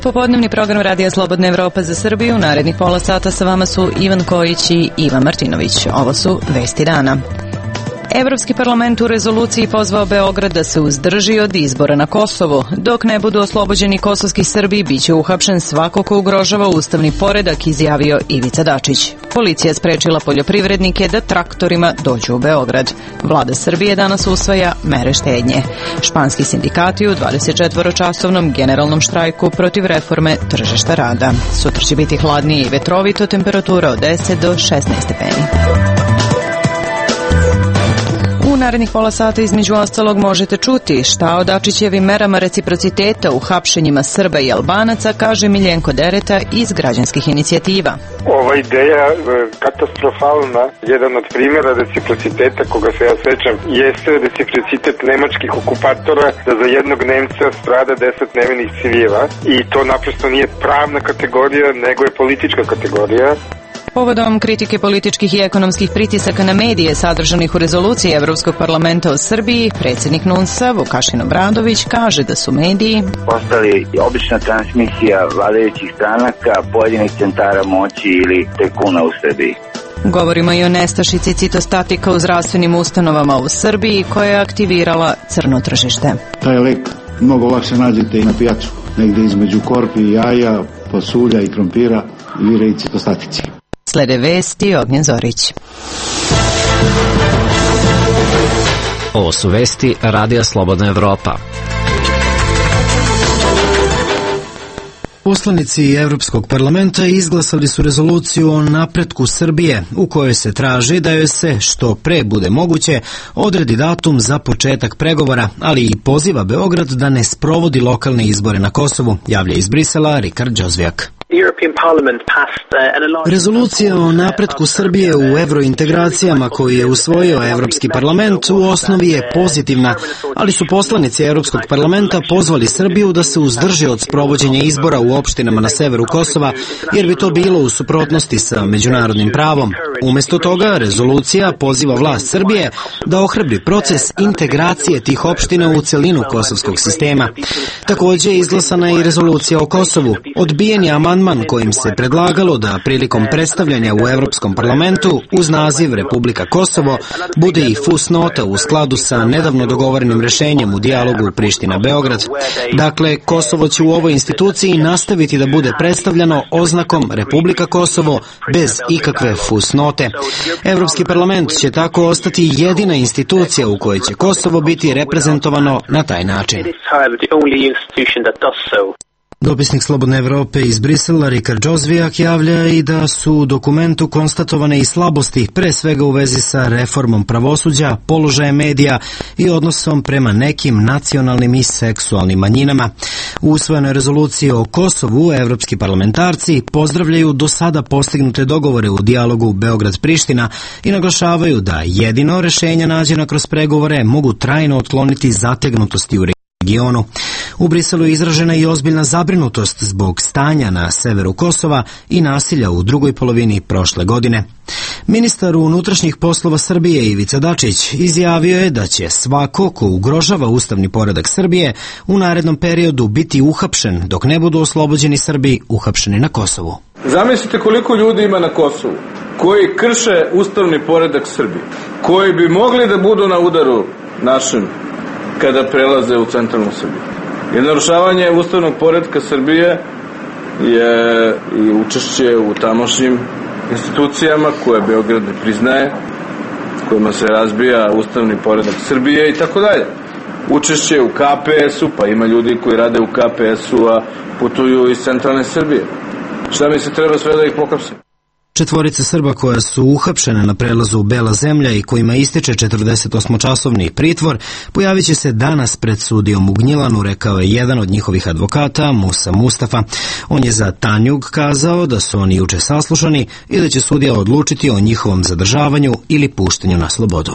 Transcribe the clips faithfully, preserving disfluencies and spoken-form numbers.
Popodnevni program Radija Slobodna Evropa za Srbiju. U narednih pola sata sa vama su Ivan Kojić i Ivan Martinović. Ovo su vesti dana. Evropski parlament u rezoluciji pozvao Beograd da se uzdrži od izbora na Kosovu. Dok ne budu oslobođeni kosovski Srbi, biće uhapšen svako ko ugrožava ustavni poredak, izjavio Ivica Dačić. Policija sprečila poljoprivrednike da traktorima dođu u Beograd. Vlada Srbije danas usvaja mere štednje. Španski sindikati u dvadesetčetvoročasovnom generalnom štrajku protiv reforme tržišta rada. Sutra će biti hladnije i vetrovito, temperatura od deset do šesnaest stepeni. U narednih pola sata između ostalog možete čuti šta o Dačićevim merama reciprociteta u hapšenjima Srba i Albanaca kaže Miljenko Dereta iz građanskih inicijativa. Ova ideja katastrofalna, jedan od primjera reciprociteta koga se ja sećam jeste reciprocitet nemačkih okupatora da za jednog Nemca strada deset nevinih civila i to naprosto nije pravna kategorija nego je politička kategorija. Povodom kritike političkih i ekonomskih pritisaka na medije sadržanih u rezoluciji Evropskog parlamenta o Srbiji, predsjednik N U N S-a Vukašin Obradović kaže da su mediji postali obična transmisija vladajućih stranaka, pojedinih centara moći ili tajkuna u Srbiji. Govorimo i o nestašici citostatika u zdravstvenim ustanovama u Srbiji koja je aktivirala crno tržište. Taj lek mnogo lakše nađete i na pijacu, negdje između korpi i jaja, pasulja i krompira i vire i citostatici. Slede vesti, Ognjen Zorić. Ovo su vesti Radija Slobodna Evropa. Poslanici Evropskog parlamenta izglasali su rezoluciju o napretku Srbije u kojoj se traži da joj se što pre bude moguće odredi datum za početak pregovora, ali i poziva Beograd da ne sprovodi lokalne izbore na Kosovu, javlja iz Brisela Rikard Đozvijak. Rezolucija o napretku Srbije u evrointegracijama koju je usvojio Evropski parlament u osnovi je pozitivna, ali su poslanici Evropskog parlamenta pozvali Srbiju da se uzdrži od sprovođenja izbora u opštinama na severu Kosova, jer bi to bilo u suprotnosti sa međunarodnim pravom. Umjesto toga, rezolucija poziva vlast Srbije da ohrabri proces integracije tih opština u celinu kosovskog sistema. Također je izglasana i rezolucija o Kosovu. Odbijen je amandman kojim se predlagalo da prilikom predstavljanja u Evropskom parlamentu uz naziv Republika Kosovo bude i fusnota u skladu sa nedavno dogovorenim rešenjem u dijalogu Priština-Beograd. Dakle, Kosovo će u ovoj instituciji nastaviti da bude predstavljano oznakom Republika Kosovo bez ikakve fusnote. Evropski parlament će tako ostati jedina institucija u kojoj će Kosovo biti reprezentovano na taj način. Dopisnik Slobodne Evrope iz Brisela Rikard Đozvijak javlja i da su u dokumentu konstatovane i slabosti, pre svega u vezi sa reformom pravosuđa, položajem medija i odnosom prema nekim nacionalnim i seksualnim manjinama. U usvojenoj rezoluciji o Kosovu evropski parlamentarci pozdravljaju do sada postignute dogovore u dijalogu Beograd-Priština i naglašavaju da jedino rešenja nađena kroz pregovore mogu trajno otkloniti zategnutosti u regionu. U Briselu je izražena i ozbiljna zabrinutost zbog stanja na severu Kosova i nasilja u drugoj polovini prošle godine. Ministar unutrašnjih poslova Srbije Ivica Dačić izjavio je da će svako ko ugrožava ustavni poredak Srbije u narednom periodu biti uhapšen dok ne budu oslobođeni Srbi uhapšeni na Kosovu. Zamislite koliko ljudi ima na Kosovu koji krše ustavni poredak Srbije, koji bi mogli da budu na udaru našem kada prelaze u centralnu Srbiju. I narušavanje ustavnog poretka Srbije je i učešće u tamošnjim institucijama koje Beograd ne priznaje, kojima se razbija ustavni poredak Srbije i tako dalje. Učešće u K P S-u, pa ima ljudi koji rade u K P S-u, a putuju iz centralne Srbije. Šta mi se treba sve da ih pohapse? Četvorica Srba koja su uhapšene na prelazu Bela zemlja i kojima ističe četrdesetosmočasovni pritvor, pojavit će se danas pred sudijom u Gnjilanu, rekao je jedan od njihovih advokata, Musa Mustafa. On je za Tanjug kazao da su oni juče saslušani i da će sudija odlučiti o njihovom zadržavanju ili puštenju na slobodu.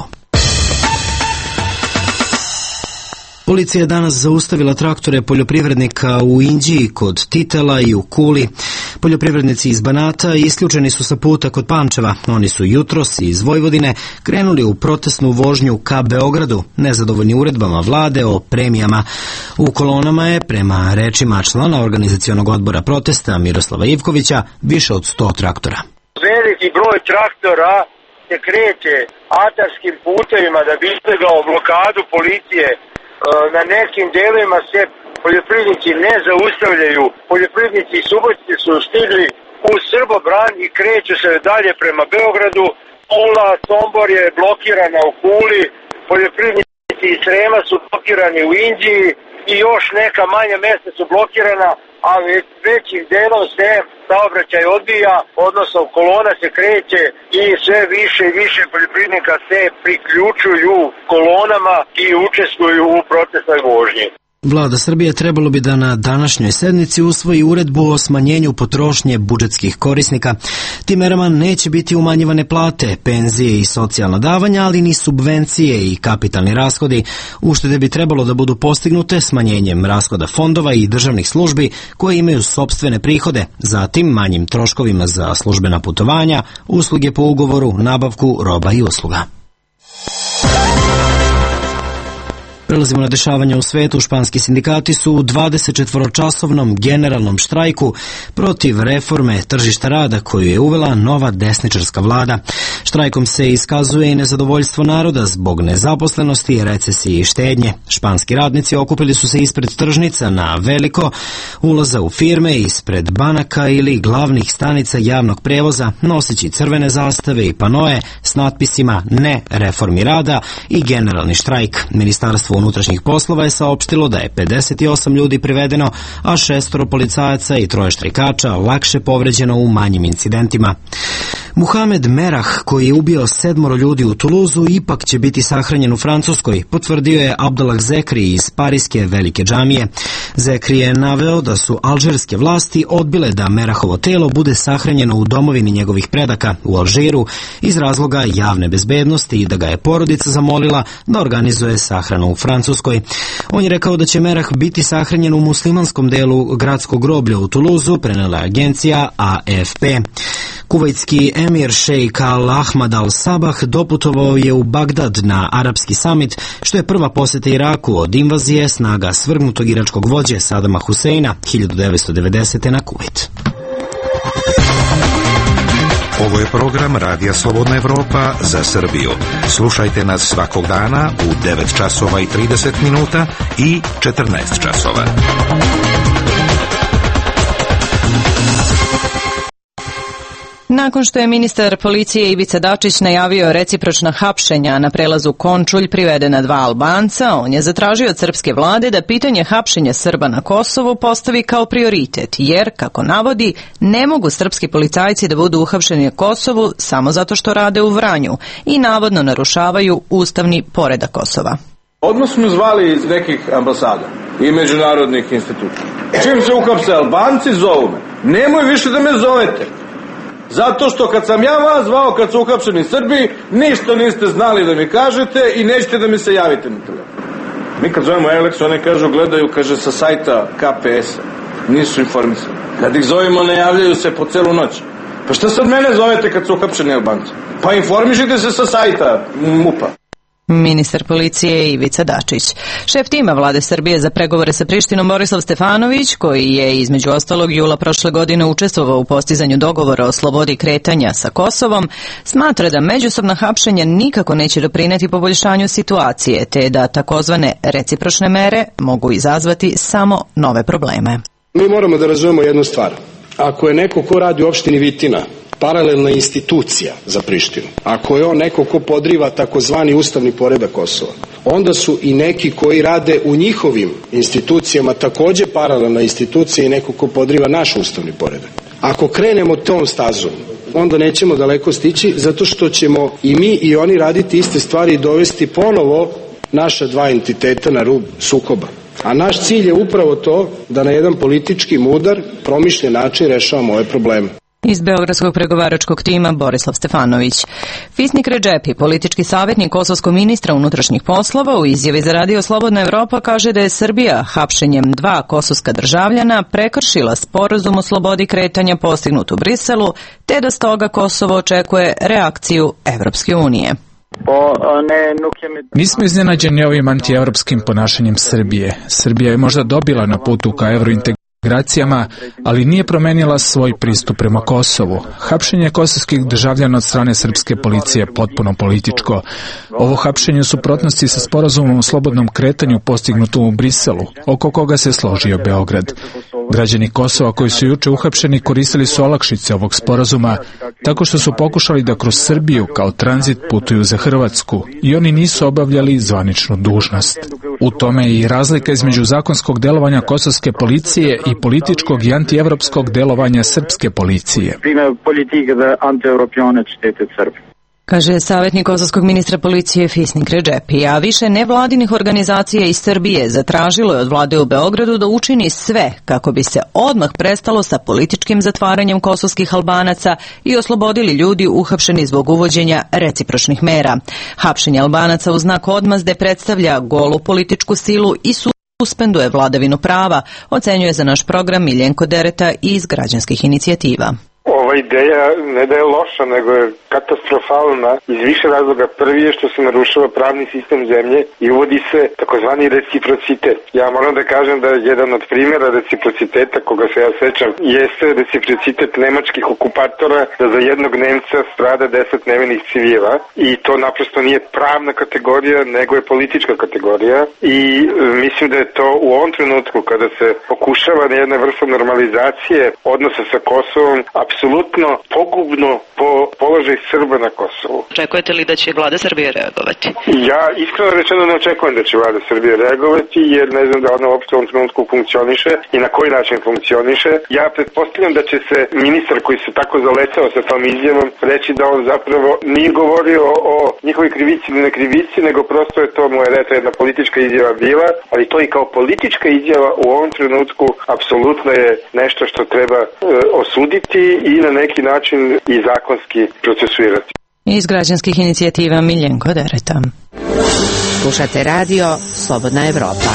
Policija je danas zaustavila traktore poljoprivrednika u Inđiji, kod Titela i u Kuli. Poljoprivrednici iz Banata isključeni su sa puta kod Pančeva. Oni su jutros iz Vojvodine krenuli u protestnu vožnju ka Beogradu, nezadovoljni uredbama vlade o premijama. U kolonama je, prema rečima člana organizacionog odbora protesta Miroslava Ivkovića, više od sto traktora. Veliki broj traktora se kreće atarskim putevima da bi izbjegao blokadu policije. Na nekim delovima se poljoprivrednici ne zaustavljaju. Poljoprivrednici iz Subotice su stigli u Srbobran i kreću se dalje prema Beogradu. Kula, Sombor je blokirana u Kuli, poljoprivrednici iz Srema su blokirani u Inđiji i još neka manja mesta su blokirana, a većim delom se saobraćaj odbija, odnosno kolona se kreće i sve više i više poljoprivrednika se priključuju kolonama i učestvuju u protestnoj vožnji. Vlada Srbije trebalo bi da na današnjoj sednici usvoji uredbu o smanjenju potrošnje budžetskih korisnika. Tim merama neće biti umanjivane plate, penzije i socijalna davanja, ali ni subvencije i kapitalni rashodi. Uštede bi trebalo da budu postignute smanjenjem rashoda fondova i državnih službi koje imaju sopstvene prihode, zatim manjim troškovima za službena putovanja, usluge po ugovoru, nabavku roba i usluga. Prelazimo na dešavanja u svetu. Španski sindikati su u dvadesetčetvoročasovnom generalnom štrajku protiv reforme tržišta rada koju je uvela nova desničarska vlada. Štrajkom se iskazuje i nezadovoljstvo naroda zbog nezaposlenosti, recesije i štednje. Španski radnici okupili su se ispred tržnica na veliko, ulaza u firme, ispred banaka ili glavnih stanica javnog prevoza, noseći crvene zastave i panoe s natpisima "Ne reformi rada" i generalni štrajk. Ministarstvo unutrašnjih poslova je saopštilo da je pedeset osam ljudi privedeno, a šestoro policajaca i troje štrajkača lakše povređeno u manjim incidentima. Muhamed Merah, koji je ubio sedmoro ljudi u Tuluzu, ipak će biti sahranjen u Francuskoj, potvrdio je Abdallah Zekri iz Parijske velike džamije. Zekri je naveo da su alžirske vlasti odbile da Merahovo telo bude sahranjeno u domovini njegovih predaka u Alžiru iz razloga javne bezbednosti i da ga je porodica zamolila da organizuje sahranu u Francuskoj. On je rekao da će Merah biti sahranjen u muslimanskom delu gradskog groblja u Tuluzu, prenela agencija A F P. Kuvajtski emir šejk Al Ahmad Al Sabah doputovao je u Bagdad na arapski samit, što je prva poseta Iraku od invazije snaga svrgnutog iračkog vođe Sadama Huseina hiljadu devetsto devedesete. na Kuvajt. Ovo je program Radija Slobodna Evropa za Srbiju. Slušajte nas svakog dana u devet časova i trideset minuta i četrnaest časova. Nakon što je ministar policije Ivica Dačić najavio recipročna hapšenja na prelazu Končulj privedena dva Albanca, on je zatražio od srpske vlade da pitanje hapšenja Srba na Kosovu postavi kao prioritet, jer, kako navodi, ne mogu srpski policajci da budu uhapšeni na Kosovu samo zato što rade u Vranju i navodno narušavaju ustavni poredak Kosova. Odmah smo zvali iz nekih ambasada i međunarodnih instituta. Čim se uhapse Albanci, zovu me. Nemoj više da me zovete. Zato što kad sam ja vas zvao kad su uhapšeni Srbi, ništa niste znali da mi kažete i nećete da mi se javite na telefon. Mi kad zovemo Alex, one kažu, gledaju, kaže, sa sajta K P S-a. Nisu informisani. Kad ih zovemo, ne javljaju se po celu noć. Pa šta sad mene zovete kad su uhapšeni Albanci? Pa informišite se sa sajta M U P-a. Ministar policije Ivica Dačić. Šef tima vlade Srbije za pregovore sa Prištinom Borislav Stefanović, koji je između ostalog jula prošle godine učestvovao u postizanju dogovora o slobodi kretanja sa Kosovom, smatra da međusobna hapšenja nikako neće doprineti poboljšanju situacije, te da takozvane recipročne mere mogu izazvati samo nove probleme. Mi moramo da razumemo jednu stvar. Ako je neko ko radi u opštini Vitina paralelna institucija za Prištinu, ako je on neko ko podriva takozvani ustavni poredak Kosova, onda su i neki koji rade u njihovim institucijama takođe paralelna institucija i neko ko podriva naš ustavni poredak. Ako krenemo tom stazom, onda nećemo daleko stići, zato što ćemo i mi i oni raditi iste stvari i dovesti ponovo naša dva entiteta na rub sukoba. A naš cilj je upravo to da na jedan politički mudar, promišljen način rešavamo ove probleme. Iz beogradskog pregovaračkog tima Borislav Stefanović. Fisnik Redžepi, politički savjetnik kosovskog ministra unutrašnjih poslova, u izjavi za Radio Slobodna Evropa kaže da je Srbija hapšenjem dva kosovska državljana prekršila sporazum o slobodi kretanja postignut u Briselu, te da stoga Kosovo očekuje reakciju Evropske unije. Nismo iznenađeni ovim antievropskim ponašanjem Srbije. Srbija je možda dobila na putu ka evrointegracijama, ali nije promenila svoj pristup prema Kosovu. Hapšenje kosovskih državljana od strane srpske policije je potpuno političko. Ovo hapšenje u suprotnosti sa sporazumom o slobodnom kretanju postignutom u Briselu, oko koga se složio Beograd. Građani Kosova koji su juče uhapšeni koristili su olakšice ovog sporazuma tako što su pokušali da kroz Srbiju kao tranzit putuju za Hrvatsku i oni nisu obavljali zvaničnu dužnost. U tome je i razlika između zakonskog delovanja kosovske policije i političkog i antievropskog delovanja srpske policije. Kaže savjetnik kosovskog ministra policije Fisnik Redžepi, a više nevladinih organizacija iz Srbije zatražilo je od vlade u Beogradu da učini sve kako bi se odmah prestalo sa političkim zatvaranjem kosovskih Albanaca i oslobodili ljudi uhapšeni zbog uvođenja recipročnih mera. Hapšenje Albanaca u znak odmazde predstavlja golu političku silu i suspenduje vladavinu prava, ocenjuje za naš program Miljenko Dereta iz građanskih inicijativa. Ova ideja ne da je loša, nego je katastrofalna iz više razloga. Prvi je što se narušava pravni sistem zemlje i uvodi se takozvani reciprocitet. Ja moram da kažem da je jedan od primjera reciprociteta, koga se ja sećam, jeste reciprocitet nemačkih okupatora da za jednog Nemca strada deset nevinih civila i to naprosto nije pravna kategorija, nego je politička kategorija i e, mislim da je to u ovom trenutku kada se pokušava na jedna vrsta normalizacije odnosa sa Kosovom apsolutno pogubno po položaj Srba na Kosovu. Očekujete li da će vlada Srbije reagovati? Ja iskreno rečeno ne očekujem da će vlada Srbije reagovati, jer ne znam da ona uopšte u ovom trenutku funkcioniše i na koji način funkcioniše. Ja pretpostavljam da će se ministar koji se tako zalecao sa tom izjavom reći da on zapravo nije govorio o njihovoj krivici ili ne krivici, nego prosto je to mu je reta jedna politička izjava bila, ali to i kao politička izjava u ovom trenutku apsolutno je nešto što treba e, osuditi i na neki način i zakonski procesuirati. Iz građanskih inicijativa Miljenko Dereta. Slušate radio Slobodna Evropa.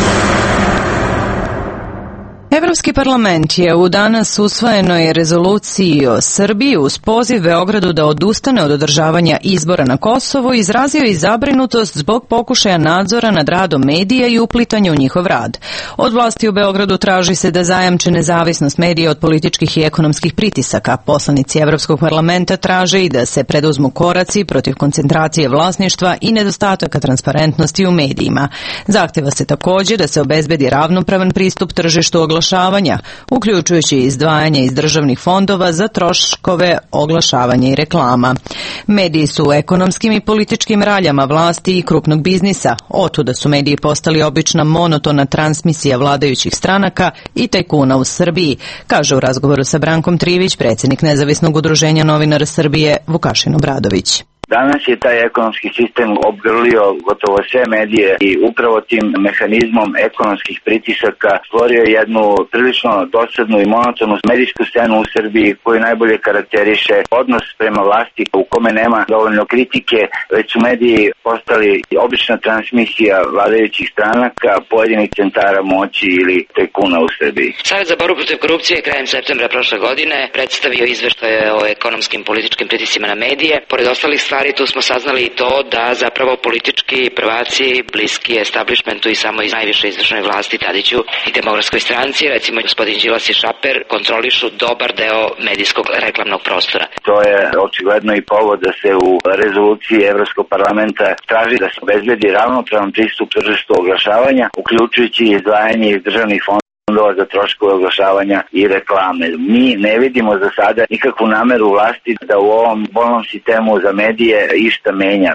Evropski parlament je u danas usvojenoj rezoluciji o Srbiji uz poziv Beogradu da odustane od održavanja izbora na Kosovu izrazio i zabrinutost zbog pokušaja nadzora nad radom medija i uplitanja u njihov rad. Od vlasti u Beogradu traži se da zajamče nezavisnost medija od političkih i ekonomskih pritisaka. Poslanici Evropskog parlamenta traže i da se preduzmu koraci protiv koncentracije vlasništva i nedostataka transparentnosti u medijima. Zahteva se također da se obezbedi ravnopravan pristup tržištu oglašavanja, uključujući izdvajanje iz državnih fondova za troškove oglašavanja i reklama. Mediji su u ekonomskim i političkim raljama vlasti i krupnog biznisa. Otuda su mediji postali obična monotona transmisija vladajućih stranaka i tajkuna u Srbiji, kaže u razgovoru sa Brankom Trivić predsjednik Nezavisnog udruženja novinara Srbije Vukašin Obradović. Danas je taj ekonomski sistem obgrlio gotovo sve medije i upravo tim mehanizmom ekonomskih pritisaka stvorio jednu prilično dosadnu i monotonu medijsku scenu u Srbiji koju najbolje karakteriše odnos prema vlasti u kome nema dovoljno kritike, već su mediji postali obična transmisija vladajućih stranaka, pojedinih centara moći ili tajkuna u Srbiji. Savet za borbu protiv korupcije krajem septembra prošle godine predstavio izveštaje o ekonomskim političkim pritiscima na medije. Pored ostalih stvari, tu smo saznali i to da zapravo politički prvaci, bliski establishmentu i samo iz najviše izvršnoj vlasti Tadiću i Demokratskoj stranci, recimo gospodin Đilas i Šaper, kontrolišu dobar deo medijskog reklamnog prostora. To je očigledno i povod da se u rezoluciji Evropskog parlamenta traži da se obezbedi ravnopravan pristup tržištu oglašavanja, uključujući izdvajanje iz državnih fondova za troškove oglašavanja i reklame. Mi ne vidimo za sada nikakvu nameru vlasti da u ovom bolnom sistemu za medije išta menja.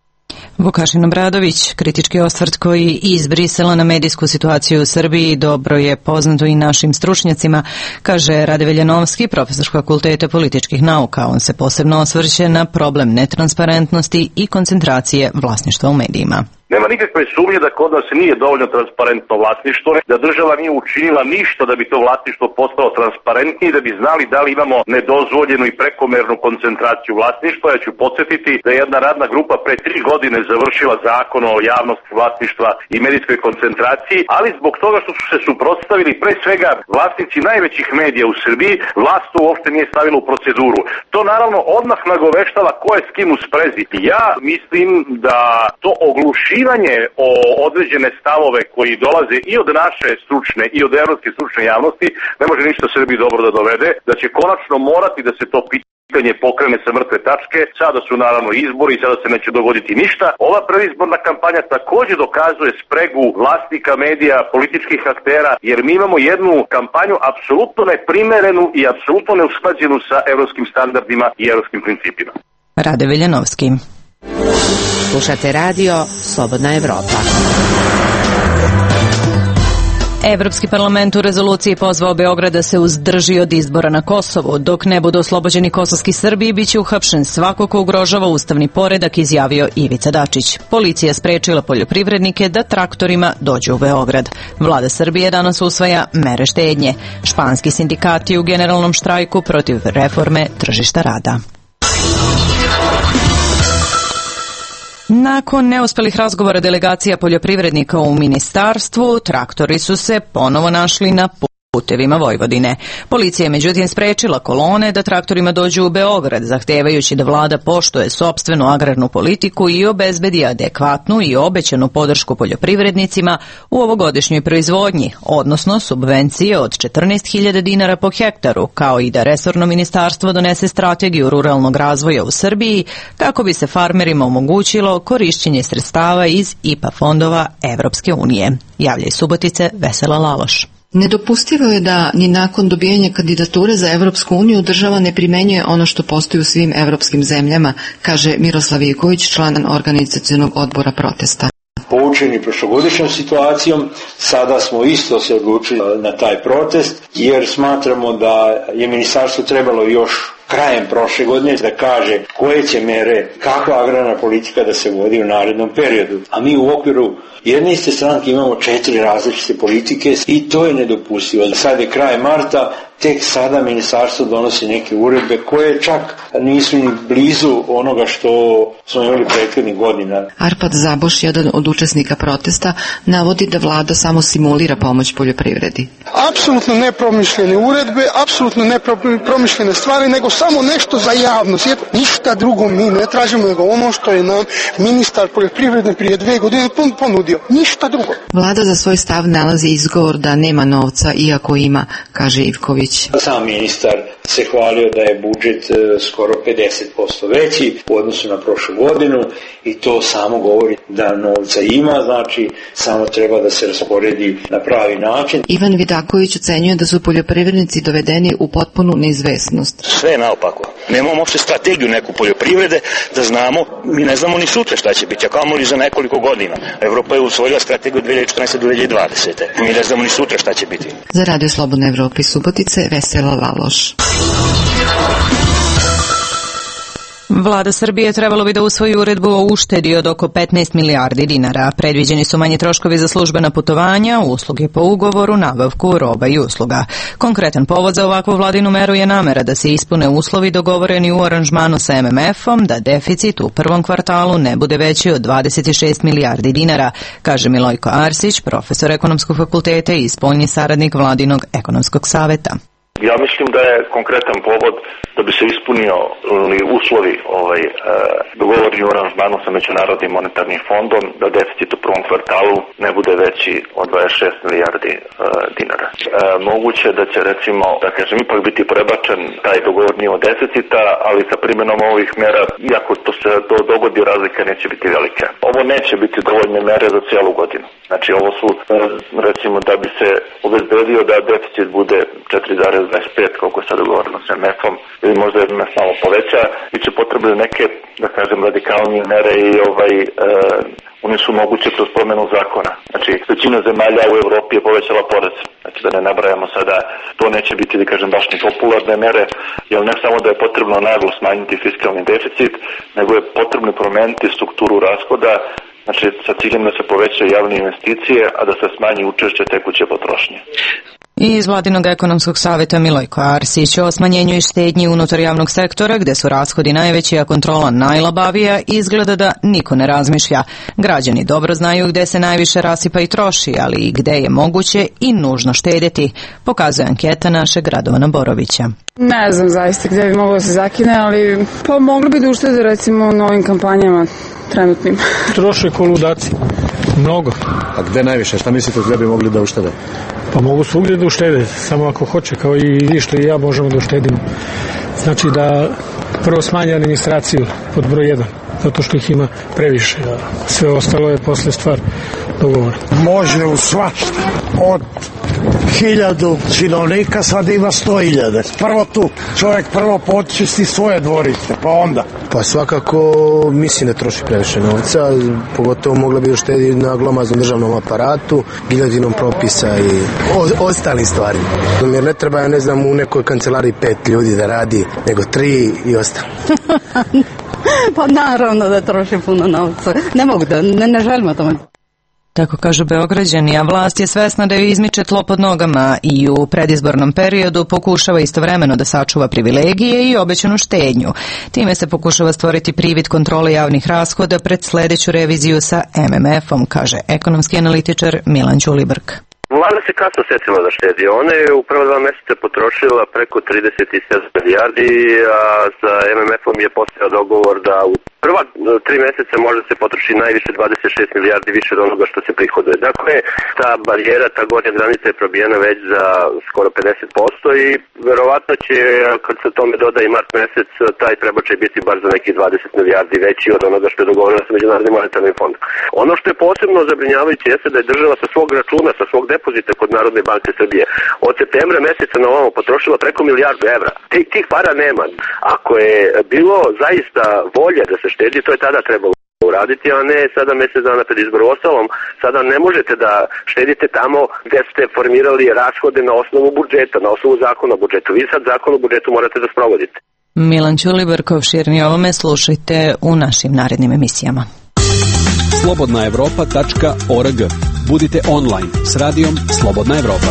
Vukašin Obradović, kritički osvrt koji iz Brisela na medijsku situaciju u Srbiji dobro je poznato i našim stručnjacima, kaže Rade Veljanovski, profesor Fakulteta političkih nauka. On se posebno osvrće na problem netransparentnosti i koncentracije vlasništva u medijima. Nema nikakve sumnje da kod nas nije dovoljno transparentno vlasništvo, da država nije učinila ništa da bi to vlasništvo postalo transparentnije, da bi znali da li imamo nedozvoljenu i prekomernu koncentraciju vlasništva. Ja ću podsjetiti da je jedna radna grupa pre tri godine završila zakon o javnosti vlasništva i medijskoj koncentraciji, ali zbog toga što su se suprotstavili pre svega vlasnici najvećih medija u Srbiji, vlast to uopšte nije stavila u proceduru. To naravno odmah nagoveštava ko je s kim u sprezi. Ja mislim da to oglušivanje o određene stavove koji dolaze i od naše stručne i od evropske stručne javnosti ne može ništa Srbiji dobro da dovede, da će konačno morati da se to pitanje pokrene sa mrtve tačke. Sada su naravno izbori, sada se neće dogoditi ništa. Ova predizborna kampanja takođe dokazuje spregu vlasnika medija, političkih aktera, jer mi imamo jednu kampanju apsolutno neprimerenu i apsolutno neusklađenu sa evropskim standardima i evropskim principima. Rade Veljanovski. Slušate radio Slobodna Evropa. Evropski parlament u rezoluciji pozvao Beograd da se uzdrži od izbora na Kosovu. Dok ne budu oslobođeni kosovski Srbi, biće uhapšen svako ko ugrožava ustavni poredak, izjavio Ivica Dačić. Policija sprečila poljoprivrednike da traktorima dođu u Beograd. Vlada Srbije danas usvaja mere štednje. Španski sindikati u generalnom štrajku protiv reforme tržišta rada. Nakon neuspelih razgovora delegacija poljoprivrednika u ministarstvu, traktori su se ponovo našli na putevima Vojvodine. Policija je međutim sprečila kolone da traktorima dođu u Beograd, zahtevajući da vlada poštuje sopstvenu agrarnu politiku i obezbedi adekvatnu i obećanu podršku poljoprivrednicima u ovogodišnjoj proizvodnji, odnosno subvencije od četrnaest hiljada dinara po hektaru, kao i da resorno ministarstvo donese strategiju ruralnog razvoja u Srbiji kako bi se farmerima omogućilo korišćenje sredstava iz I P A fondova Evropske unije. Javlja iz Subotice Vesela Laloš. Nedopustivo je da ni nakon dobijanja kandidature za Evropsku uniju država ne primenjuje ono što postoji u svim evropskim zemljama, kaže Miroslav Ivković, član organizacionog odbora protesta. Poučeni prošlogodišnjom situacijom, sada smo isto se odlučili na taj protest, jer smatramo da je ministarstvo trebalo još krajem prošle godine da kaže koje će mere, kakva agrarna politika da se vodi u narednom periodu. A mi u okviru jedne iste stranke imamo četiri različite politike i to je nedopustivo. Sad je kraj marta, tek sada ministarstvo donosi neke uredbe koje čak nisu ni blizu onoga što smo imali prethodnih godina. Arpad Zaboš, jedan od učesnika protesta, navodi da vlada samo simulira pomoć poljoprivredi. Apsolutno nepromišljene uredbe, apsolutno nepromišljene stvari, nego samo nešto za javnost. Jer ništa drugo mi ne tražimo nego ono što je nam ministar poljoprivrede prije dve godine ponudio. Ništa drugo. Vlada za svoj stav nalazi izgovor da nema novca, iako ima, kaže Ivković. Sam ministar se hvalio da je budžet skoro pedeset posto veći u odnosu na prošlu godinu i to samo govori da novca ima, znači samo treba da se rasporedi na pravi način. Ivan Vidaković ocenjuje da su poljoprivrednici dovedeni u potpunu neizvesnost. Sve je naopako. Nemamo uopšte strategiju neku poljoprivrede da znamo, mi ne znamo ni sutra šta će biti, a kamoli za nekoliko godina. Evropa je usvojila strategiju dve hiljade četrnaeste do dve hiljade dvadesete. Mi ne znamo ni sutra šta će biti. Za Radio Slobodna Evropa iz Subotice, Vesela Laloš. Vlada Srbije trebalo bi da usvoji uredbu o uštedi od oko petnaest milijardi dinara. Predviđeni su manji troškovi za službena putovanja, usluge po ugovoru, nabavku roba i usluga. Konkretan povod za ovakvu vladinu meru je namera da se ispune uslovi dogovoreni u aranžmanu sa M M F-om, da deficit u prvom kvartalu ne bude veći od dvadeset šest milijardi dinara, kaže Milojko Arsić, profesor ekonomskog fakulteta i spoljni saradnik Vladinog ekonomskog saveta. Ja mislim da je konkretan povod da bi se ispunio uslovi ovaj, e, dogovorni u aranžmanu sa Međunarodnim monetarnim fondom, da deficit u prvom kvartalu ne bude veći od dvadeset šest milijardi e, dinara. E, moguće da će recimo, da kažem, ipak biti prebačen taj dogovor nivo deficita, ali sa primjenom ovih mera, iako to se do, dogodi, razlika neće biti velika. Ovo neće biti dovoljne mere za cijelu godinu. Znači ovo su, recimo, da bi se obezbedio da deficit bude četiri zarez dvadeset pet, koliko je sad dogovoreno s M M F-om, ili možda jedna samo poveća, bit će potrebne neke, da kažem, radikalnije mere i ovaj, e, oni su moguće kroz promjenu zakona. Znači, većina zemalja u Evropi je povećala porez. Znači, da ne nabrajamo sada, to neće biti, da kažem, baš ni popularne mere, jer ne samo da je potrebno naglo smanjiti fiskalni deficit, nego je potrebno promeniti strukturu rashoda znači sa ciljem da se povećaju javne investicije, a da se smanji učešće tekuće potrošnje. I iz Vladinog ekonomskog savjeta Milojko Arsić o smanjenju i štednji unutar javnog sektora, gde su rashodi najveći, a kontrola najlabavija, izgleda da niko ne razmišlja. Građani dobro znaju gde se najviše rasipa i troši, ali i gde je moguće i nužno štedjeti, pokazuje anketa našeg Radovana Borovića. Ne znam zaista gde bi moglo da se zakine, ali pa moglo bi da uštede recimo novim kampanjama trenutnim. Troše koludaci, mnogo. A gde najviše? Šta mislite gde bi mogli da uštede? Pa mogu svugdje da uštede, samo ako hoće, kao i vi što i ja možemo da uštedimo. Znači da prvo smanje administraciju pod broj jedan, zato što ih ima previše, a sve ostalo je posle stvar dogovora. Može u svašta, od hiljadu činovnika sad ima sto hiljada. Prvo tu, čovjek prvo počisti svoje dvorište, pa onda. Pa svakako mislim da troši previše novca, pogotovo mogla bi uštediti na glomaznom državnom aparatu, giljadinom propisa i o, ostali stvari. Jer ne treba, ja ne znam, u nekoj kancelariji pet ljudi da radi, nego tri i ostalo. Pa naravno da troši puno novca. Ne mogu da, ne, ne želim o tome. Tako kažu Beograđani, a vlast je svesna da joj izmiče tlo pod nogama i u predizbornom periodu pokušava istovremeno da sačuva privilegije i obećanu štednju. Time se pokušava stvoriti privid kontrole javnih rashoda pred sledeću reviziju sa em em efom, kaže ekonomski analitičar Milan Ćulibrk. Vlada se kasno setila da štedi. Ona je u prva dva meseca potrošila preko trideset sedam milijardi, a sa em em efom je postojao dogovor da u prva tri meseca može se potroši najviše dvadeset šest milijardi više od onoga što se prihoduje. Dakle, ta barijera, ta gornja granica je probijena već za skoro pedeset posto i verovatno će, kad se tome doda i mart mesec, taj prebačaj biti bar za nekih dvadeset milijardi veći od onoga što je dogovoreno sa Međunarodnim monetarnim fondom. Ono što je posebno zabrinjavajuće jeste da je država sa svog računa, sa svog depozita kod Narodne banke Srbije od septembra meseca na ovamo potrošila preko milijardu evra. Tih, tih para nema. Ako je bilo zaista volje da se štedi, to je tada trebalo uraditi, a ne sada mesec dana pred izborom. Ostalom, sada ne možete da štedite tamo gde ste formirali rashode na osnovu budžeta, na osnovu zakona o budžetu. Vi sad zakon o budžetu morate da sprovodite. Milan Ćulibrkov, širni ovome slušajte u našim narednim emisijama. slobodna evropa tačka org. Budite online s radijom Slobodna Evropa.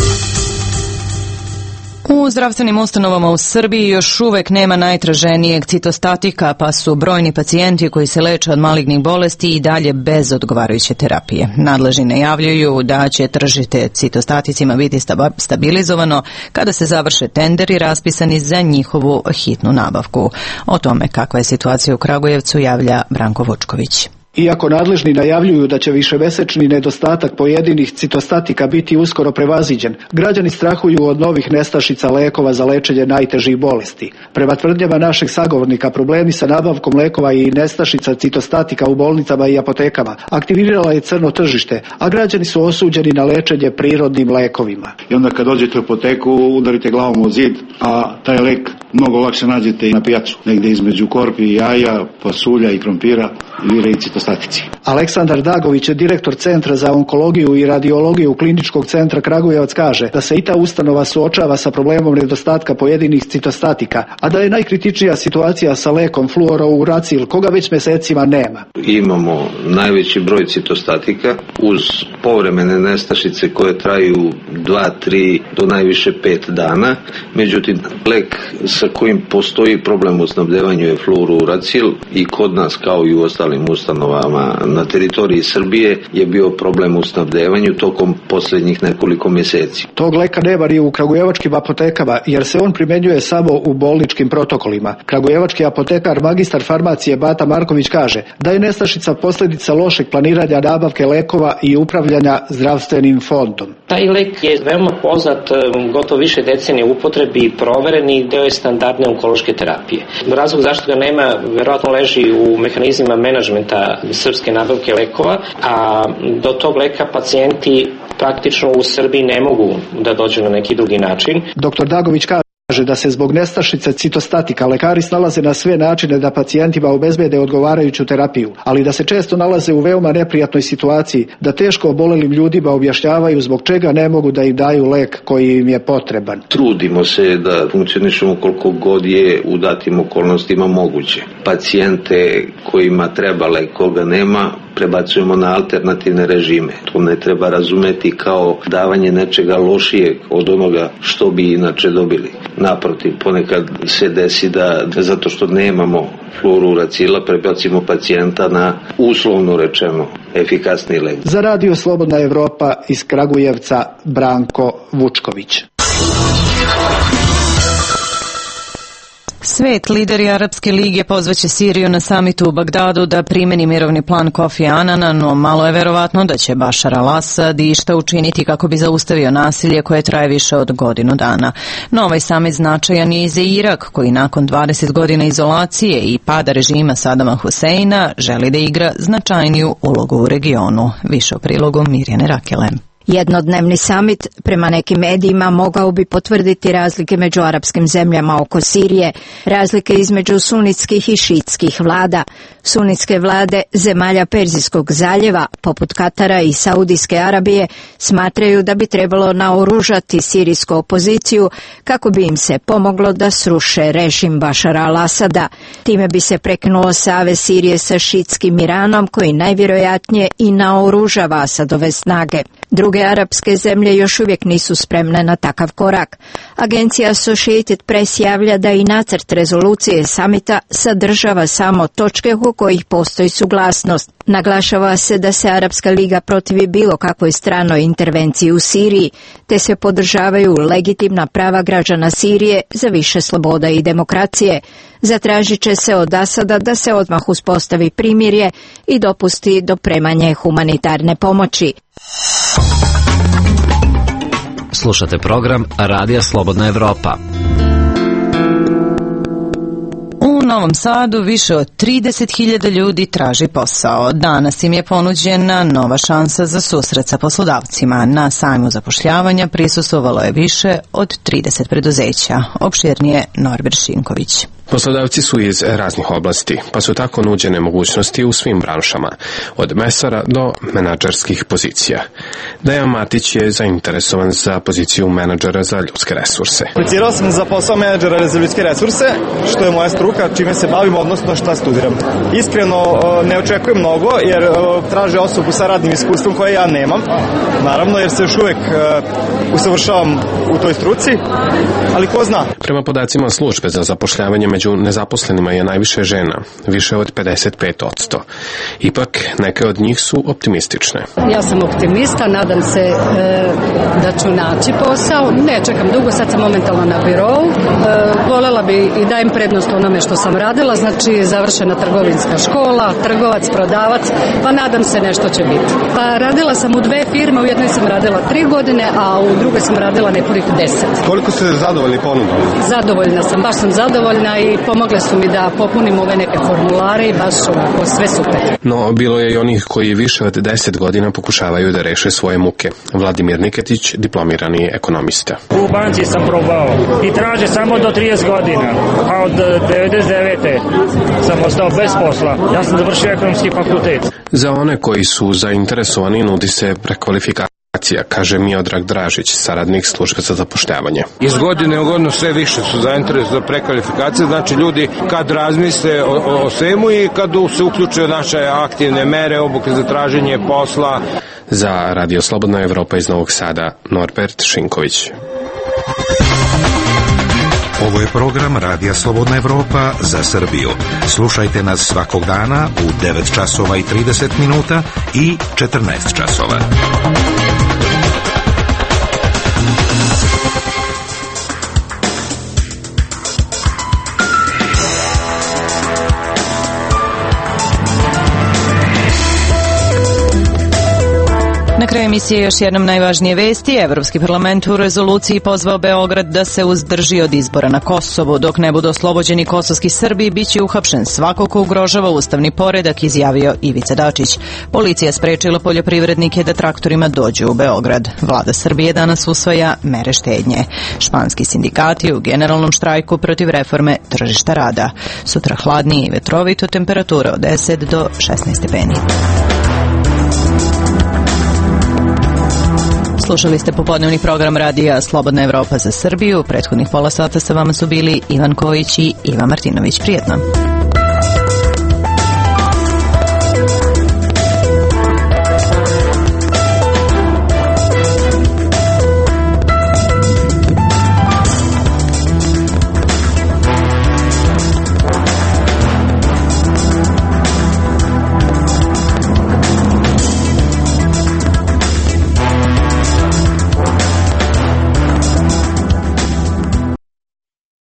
U zdravstvenim ustanovama u Srbiji još uvek nema najtraženijeg citostatika, pa su brojni pacijenti koji se leče od malignih bolesti i dalje bez odgovarajuće terapije. Nadležni najavljuju da će tržište citostaticima biti stabilizovano kada se završe tenderi raspisani za njihovu hitnu nabavku. O tome kakva je situacija u Kragujevcu javlja Branko Vučković. Iako nadležni najavljuju da će višemesečni nedostatak pojedinih citostatika biti uskoro prevaziđen, građani strahuju od novih nestašica lekova za lečenje najtežih bolesti. Prema tvrdnjama našeg sagovornika, problemi sa nabavkom lekova i nestašica citostatika u bolnicama i apotekama aktivirala je crno tržište, a građani su osuđeni na lečenje prirodnim lekovima. I onda kad dođete u apoteku, udarite glavom u zid, a taj lek mnogo lakše nađete i na pijacu, negdje između korpi i jaja, pasulja i krompira i citostatici. Aleksandar Dagović je direktor Centra za onkologiju i radiologiju Kliničkog centra Kragujevac, kaže da se i ta ustanova suočava sa problemom nedostatka pojedinih citostatika, a da je najkritičnija situacija sa lekom fluorouracil, koga već mesecima nema. Imamo najveći broj citostatika uz povremene nestašice koje traju dva, tri do najviše pet dana. Međutim, lek sa kojim postoji problem u snabdevanju je fluorouracil i kod nas kao i u ostalim ustanovama na teritoriji Srbije je bio problem u snabdevanju tokom posljednjih nekoliko mjeseci. Tog leka nema ni u kragujevačkim apotekama jer se on primjenjuje samo u bolničkim protokolima. Kragujevački apotekar magistar farmacije Bata Marković kaže da je nestašica posljedica lošeg planiranja nabavke lekova i upravljanja zdravstvenim fondom. Taj lek je veoma poznat, gotovo više decenije u upotrebi i proveren i deo je standardne onkološke terapije. Razlog zašto ga nema verovatno leži u mehanizmima menadžmenta srpske nabavke lekova, a do tog leka pacijenti praktično u Srbiji ne mogu da dođu na neki drugi način. Doktor Dagović kaže da se zbog nestašice citostatika lekari snalaze na sve načine da pacijentima obezbede odgovarajuću terapiju, ali da se često nalaze u veoma neprijatnoj situaciji, da teško obolelim ljudima objašnjavaju zbog čega ne mogu da im daju lek koji im je potreban. Trudimo se da funkcionišemo koliko god je u datim okolnostima moguće. Pacijente kojima treba lek, koga nema, prebacujemo na alternativne režime. To ne treba razumeti kao davanje nečega lošijeg od onoga što bi inače dobili. Naprotiv, ponekad se desi da, da zato što nemamo fluorouracila prebacimo pacijenta na, uslovno rečeno, efikasni lek. Za Radio Slobodna Evropa iz Kragujevca Branko Vučković. Svet, lideri Arapske lige pozvaće Siriju na samitu u Bagdadu da primeni mirovni plan Kofi Anana, no malo je verovatno da će Bašar al-Asad išta učiniti kako bi zaustavio nasilje koje traje više od godinu dana. No ovaj samit značajan je i za Irak, koji nakon dvadeset godina izolacije i pada režima Sadama Huseina želi da igra značajniju ulogu u regionu. Više o prilogu Mirjane Rakele. Jednodnevni samit prema nekim medijima mogao bi potvrditi razlike među arapskim zemljama oko Sirije, razlike između sunitskih i šiitskih vlada. Sunitske vlade zemalja Perzijskog zaljeva, poput Katara i Saudijske Arabije, smatraju da bi trebalo naoružati sirijsku opoziciju kako bi im se pomoglo da sruše režim Bašara al-Asada. Time bi se prekinuo savez Sirije sa šiitskim Iranom, koji najvjerojatnije i naoružava Asadove snage. Druge arapske zemlje još uvijek nisu spremne na takav korak. Agencija Associated Press javlja da i nacrt rezolucije samita sadržava samo točke u kojih postoji suglasnost. Naglašava se da se Arapska liga protivi bilo kakvoj stranoj intervenciji u Siriji, te se podržavaju legitimna prava građana Sirije za više sloboda i demokracije. Zatražit će se od Asada da se odmah uspostavi primirje i dopusti dopremanje humanitarne pomoći. Slušate program Radija Slobodna Evropa. U Novom Sadu više od trideset hiljada ljudi traži posao. Danas im je ponuđena nova šansa za susret sa poslodavcima. Na sajmu zapošljavanja prisustvovalo je više od trideset preduzeća. Opširnije Norbert Šinković. Poslodavci su iz raznih oblasti, pa su tako nuđene mogućnosti u svim branšama, od mesara do menadžerskih pozicija. Dejan Matić je zainteresovan za poziciju menadžera za ljudske resurse. Aplicirao sam za posao menadžera za ljudske resurse, što je moja struka, čime se bavim, odnosno šta studiram. Iskreno ne očekujem mnogo, jer traže osobu sa radnim iskustvom koje ja nemam, naravno, jer se još uvek usavršavam u toj struci, ali ko zna. Prema podacima službe za zapošljavanje među nezaposlenima je najviše žena, više od pedeset pet posto. Ipak, neke od njih su optimistične. Ja sam optimista, nadam se e, da ću naći posao. Ne čekam dugo, sad sam momentalno na birovu. E, volela bi i dajem prednost onome što sam radila, znači završena trgovinska škola, trgovac, prodavac, pa nadam se nešto će biti. Pa radila sam u dve firme, u jednoj sam radila tri godine, a u drugoj sam radila nepunih deset. Koliko ste zadovoljni ponudom? Zadovoljna sam, baš sam zadovoljna i pomogle su mi da popunim ove neke formulare i baš ovako sve super. No, bilo je i onih koji više od deset godina pokušavaju da reše svoje muke. Vladimir Niketić, diplomirani ekonomista. U banci sam probao i traže samo do trideset godina, a od devedeset devete sam ostao bez posla. Ja sam završio ekonomski fakultet. Za one koji su zainteresovani nudi se prekvalifikacija, kaže Miodrag Dražić, saradnik službe za zapošljavanje. Iz godine u godinu sve više su zainteresovani za prekvalifikacije, znači ljudi kad razmisle o, o, o svemu i kad se uključuju u naše aktivne mere, obuke za traženje posla. Za Radio Slobodna Evropa iz Novog Sada, Norbert Šinković. Ovo je program Radija Slobodna Evropa za Srbiju. Slušajte nas svakog dana u devet časova i trideset minuta i četrnaest časova. Na kraju emisije još jednom najvažnije vesti. Evropski parlament u rezoluciji pozvao Beograd da se uzdrži od izbora na Kosovu. Dok ne budu oslobođeni kosovski Srbi, bit će uhapšen svako ko ugrožava ustavni poredak, izjavio Ivica Dačić. Policija sprečila poljoprivrednike da traktorima dođu u Beograd. Vlada Srbije danas usvaja mere štednje. Španski sindikati u generalnom štrajku protiv reforme tržišta rada. Sutra hladnije i vetrovito, temperatura od deset do šesnaest stepeni. Slušali ste popodnevni program Radija Slobodna Evropa za Srbiju. Prethodnih pola sata sa vama su bili Ivan Kojić i Iva Martinović. Prijetno.